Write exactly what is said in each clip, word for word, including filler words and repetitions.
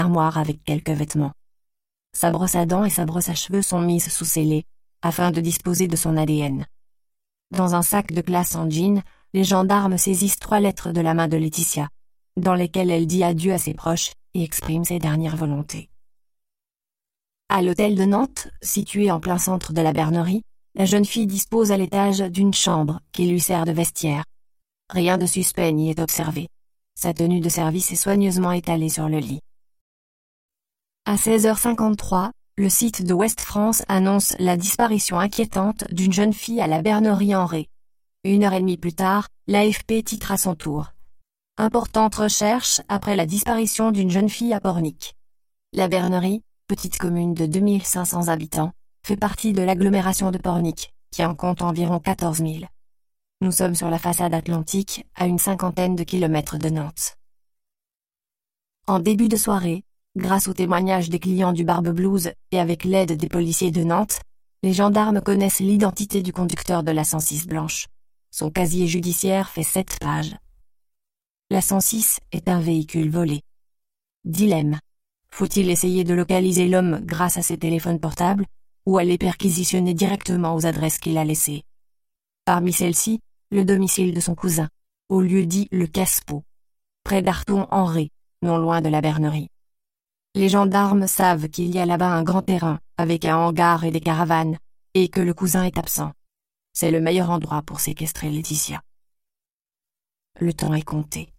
armoire avec quelques vêtements. Sa brosse à dents et sa brosse à cheveux sont mises sous scellé, afin de disposer de son A D N. Dans un sac de classe en jean, les gendarmes saisissent trois lettres de la main de Laetitia, dans lesquelles elle dit adieu à ses proches et exprime ses dernières volontés. À l'hôtel de Nantes, situé en plein centre de la Bernerie, la jeune fille dispose à l'étage d'une chambre qui lui sert de vestiaire. Rien de suspect n'y est observé. Sa tenue de service est soigneusement étalée sur le lit. À seize heures cinquante-trois, le site de Ouest France annonce la disparition inquiétante d'une jeune fille à la Bernerie-en-Ré. Une heure et demie plus tard, l'A F P titre à son tour. Importante recherche après la disparition d'une jeune fille à Pornic. La Bernerie, petite commune de deux mille cinq cents habitants, fait partie de l'agglomération de Pornic, qui en compte environ quatorze mille. Nous sommes sur la façade atlantique, à une cinquantaine de kilomètres de Nantes. En début de soirée, grâce aux témoignages des clients du Barbe Blues et avec l'aide des policiers de Nantes, les gendarmes connaissent l'identité du conducteur de la cent six blanche. Son casier judiciaire fait sept pages. La cent six est un véhicule volé. Dilemme. Faut-il essayer de localiser l'homme grâce à ses téléphones portables, ou aller perquisitionner directement aux adresses qu'il a laissées? Parmi celles-ci, le domicile de son cousin, au lieu dit le Caspo, près d'Arthon-en-Ré, non loin de la Bernerie. Les gendarmes savent qu'il y a là-bas un grand terrain, avec un hangar et des caravanes, et que le cousin est absent. C'est le meilleur endroit pour séquestrer Laetitia. Le temps est compté.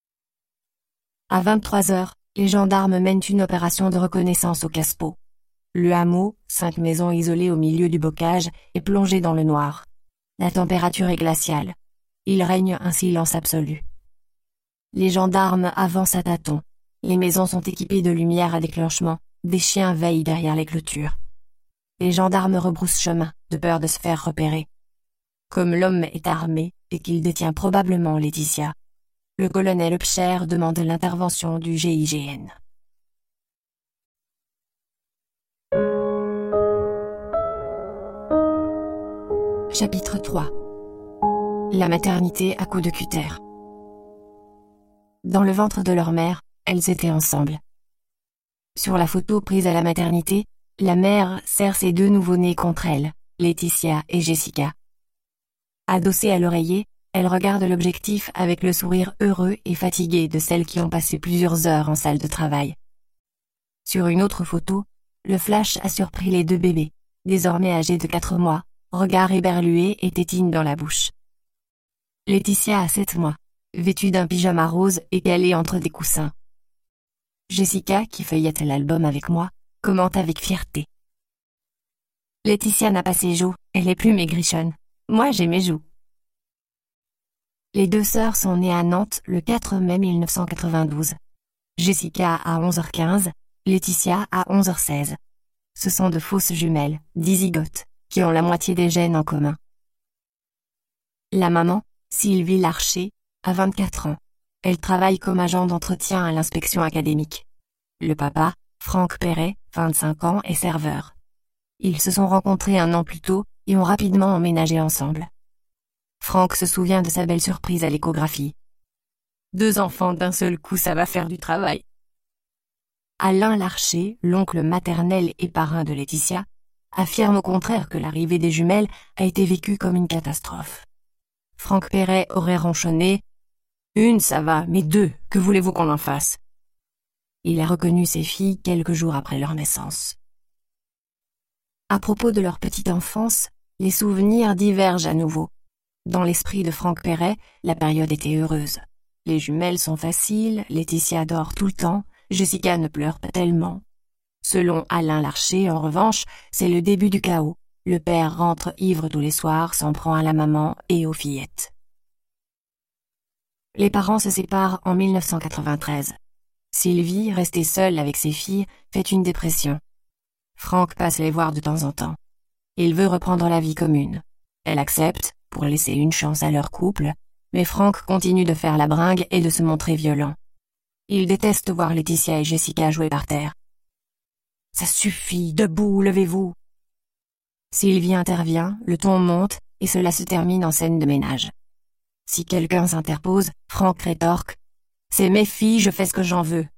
À vingt-trois heures, les gendarmes mènent une opération de reconnaissance au Caspo. Le hameau, cinq maisons isolées au milieu du bocage, est plongé dans le noir. La température est glaciale. Il règne un silence absolu. Les gendarmes avancent à tâtons. Les maisons sont équipées de lumières à déclenchement. Des chiens veillent derrière les clôtures. Les gendarmes rebroussent chemin, de peur de se faire repérer. Comme l'homme est armé et qu'il détient probablement Laetitia, le colonel Upcher demande l'intervention du G I G N. Chapitre trois. La maternité à coups de cutter. Dans le ventre de leur mère, elles étaient ensemble. Sur la photo prise à la maternité, la mère serre ses deux nouveau-nés contre elle, Laetitia et Jessica. Adossée à l'oreiller, elle regarde l'objectif avec le sourire heureux et fatigué de celles qui ont passé plusieurs heures en salle de travail. Sur une autre photo, le flash a surpris les deux bébés, désormais âgés de quatre mois, regard éberlué et tétine dans la bouche. Laetitia a sept mois, vêtue d'un pyjama rose et calée entre des coussins. Jessica, qui feuillette l'album avec moi, commente avec fierté. Laetitia n'a pas ses joues, elle est plus maigrichonne. Moi j'ai mes joues. Les deux sœurs sont nées à Nantes le quatre mai mille neuf cent quatre-vingt-douze. Jessica à onze heures quinze, Laetitia à onze heures seize. Ce sont de fausses jumelles, dizygotes, qui ont la moitié des gènes en commun. La maman, Sylvie Larcher, a vingt-quatre ans. Elle travaille comme agent d'entretien à l'inspection académique. Le papa, Franck Perret, vingt-cinq ans, est serveur. Ils se sont rencontrés un an plus tôt et ont rapidement emménagé ensemble. Franck se souvient de sa belle surprise à l'échographie. Deux enfants d'un seul coup, ça va faire du travail. Alain Larcher, l'oncle maternel et parrain de Laetitia, affirme au contraire que l'arrivée des jumelles a été vécue comme une catastrophe. Franck Perret aurait ronchonné « Une, ça va, mais deux, que voulez-vous qu'on en fasse ?» Il a reconnu ses filles quelques jours après leur naissance. À propos de leur petite enfance, les souvenirs divergent à nouveau. Dans l'esprit de Franck Perret, la période était heureuse. Les jumelles sont faciles, Laetitia dort tout le temps, Jessica ne pleure pas tellement. Selon Alain Larcher, en revanche, c'est le début du chaos. Le père rentre ivre tous les soirs, s'en prend à la maman et aux fillettes. Les parents se séparent en mille neuf cent quatre-vingt-treize. Sylvie, restée seule avec ses filles, fait une dépression. Franck passe les voir de temps en temps. Il veut reprendre la vie commune. Elle accepte, pour laisser une chance à leur couple, mais Franck continue de faire la bringue et de se montrer violent. Il déteste voir Laetitia et Jessica jouer par terre. « Ça suffit, debout, levez-vous !» Sylvie intervient, le ton monte, et cela se termine en scène de ménage. Si quelqu'un s'interpose, Franck rétorque « C'est mes filles, je fais ce que j'en veux.